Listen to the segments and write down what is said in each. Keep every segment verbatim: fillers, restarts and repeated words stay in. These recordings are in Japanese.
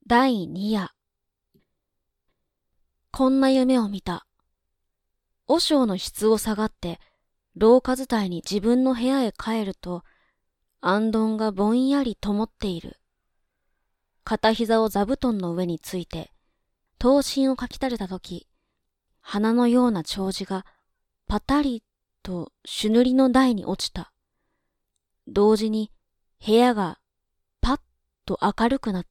だいに夜。こんな夢を見た。和尚の質を下がって、廊下伝いに自分の部屋へ帰ると、行灯がぼんやり灯っている。片膝を座布団の上について、刀身をかき立てたとき、花のような障子がパタリと朱塗りの台に落ちた。同時に部屋がパッと明るくなった。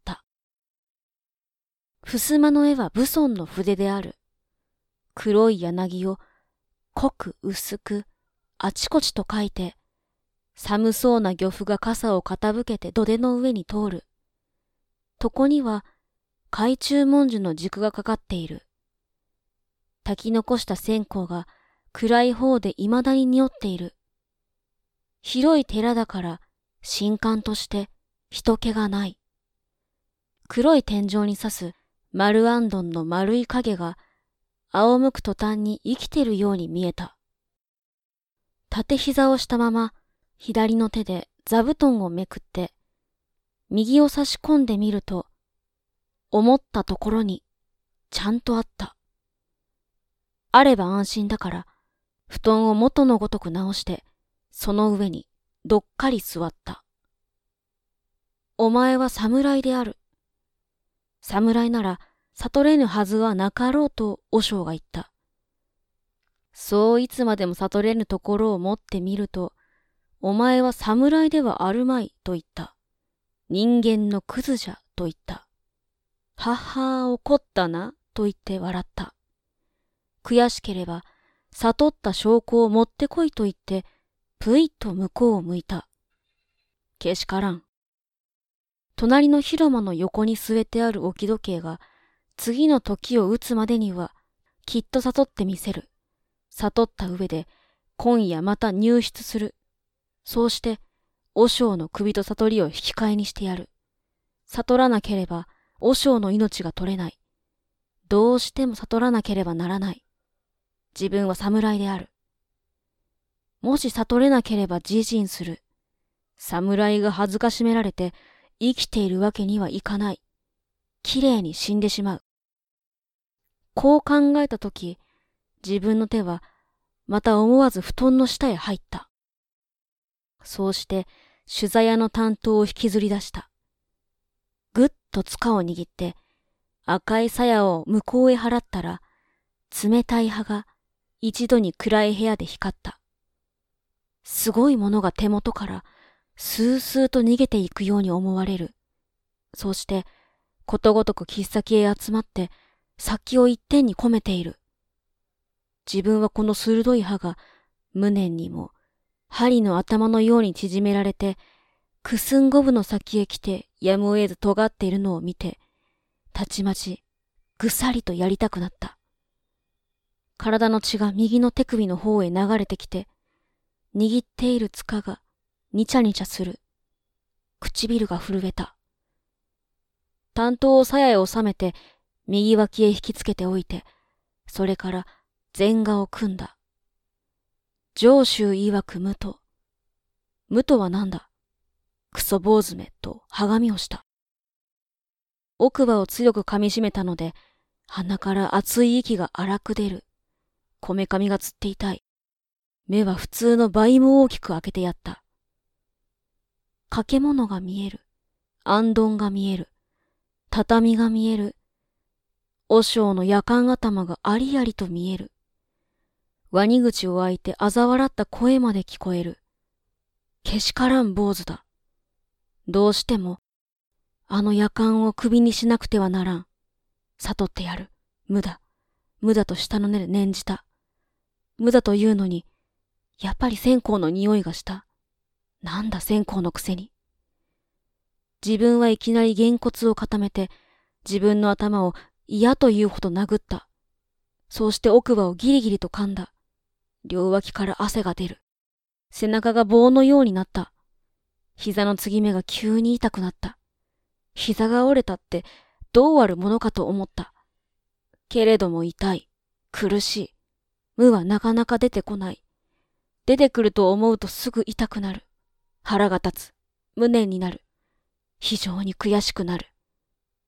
襖の絵は武尊の筆である。黒い柳を濃く薄くあちこちと描いて、寒そうな漁夫が傘を傾けて土手の上に通る。床には懐中文殊の軸がかかっている。炊き残した線香が暗い方でいまだに匂っている。広い寺だから神官として人気がない。黒い天井に差す丸行灯の丸い影が仰向く途端に生きてるように見えた。縦膝をしたまま左の手で座布団をめくって右を差し込んでみると、思ったところにちゃんとあった。あれば安心だから布団を元のごとく直してその上にどっかり座った。お前は侍である。侍なら悟れぬはずはなかろうと和尚が言った。そういつまでも悟れぬところを持ってみると、お前は侍ではあるまいと言った。人間のクズじゃと言った。はは怒ったなと言って笑った。悔しければ悟った証拠を持ってこいと言ってぷいっと向こうを向いた。けしからん。隣の広間の横に据えてある置き時計が次の時を打つまでにはきっと悟ってみせる。悟った上で今夜また入室する。そうして和尚の首と悟りを引き換えにしてやる。悟らなければ和尚の命が取れない。どうしても悟らなければならない。自分は侍である。もし悟れなければ自尽する。侍が恥ずかしめられて生きているわけにはいかない。きれいに死んでしまう。こう考えたとき、自分の手はまた思わず布団の下へ入った。そうして取材屋の担当を引きずり出した。ぐっと塚を握って赤い鞘を向こうへ払ったら、冷たい葉が一度に暗い部屋で光った。すごいものが手元からスースーと逃げていくように思われる。そうしてことごとく切っ先へ集まって先を一点に込めている。自分はこの鋭い刃が無念にも針の頭のように縮められて、くすん五分の先へ来てやむを得ず尖っているのを見て、たちまちぐさりとやりたくなった。体の血が右の手首の方へ流れてきて、握っている塚がにちゃにちゃする。唇が震えた。担当を鞘へ収めて右脇へ引きつけておいて、それから前画を組んだ。上州曰く無と。無とは何だ。クソ坊主めとはがみをした。奥歯を強く噛みしめたので、鼻から熱い息が荒く出る。こめかみがつって痛い。目は普通の倍も大きく開けてやった。掛け物が見える。行灯が見える。畳が見える。和尚の夜間頭がありありと見える。ワニ口を開いて嘲笑った声まで聞こえる。けしからん坊主だ。どうしても、あの夜間を首にしなくてはならん。悟ってやる。無だ。無だと下の根で念じた。無だというのに、やっぱり線香の匂いがした。なんだ線香のくせに。自分はいきなりげんこつを固めて、自分の頭を嫌というほど殴った。そうして奥歯をギリギリと噛んだ。両脇から汗が出る。背中が棒のようになった。膝の継ぎ目が急に痛くなった。膝が折れたってどうあるものかと思った。けれども痛い。苦しい。無はなかなか出てこない。出てくると思うとすぐ痛くなる。腹が立つ。無念になる。非常に悔しくなる。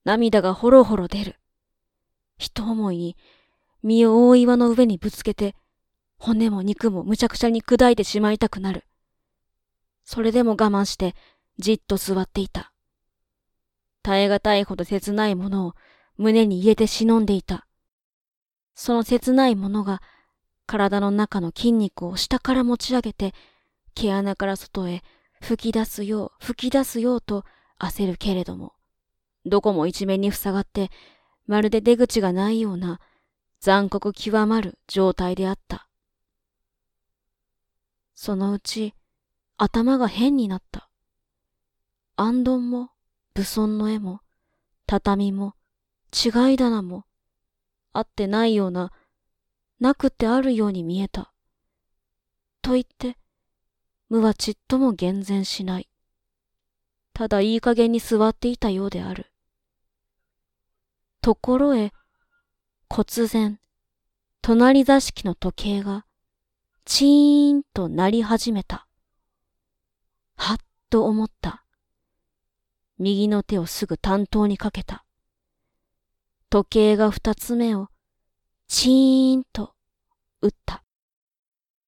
涙がほろほろ出る。一思いに身を大岩の上にぶつけて、骨も肉もむちゃくちゃに砕いてしまいたくなる。それでも我慢してじっと座っていた。耐え難いほど切ないものを胸に入れて忍んでいた。その切ないものが体の中の筋肉を下から持ち上げて、毛穴から外へ吹き出すよう吹き出すようと焦るけれども、どこも一面に塞がって、まるで出口がないような残酷極まる状態であった。そのうち頭が変になった。行灯も武尊の絵も畳も違い棚もあってないような、なくってあるように見えた。と言って無はちっとも厳然しない。ただいい加減に座っていたようである。ところへ忽然隣座敷の時計がチーンと鳴り始めた。はっと思った。右の手をすぐ担当にかけた。時計が二つ目をチーンと打った。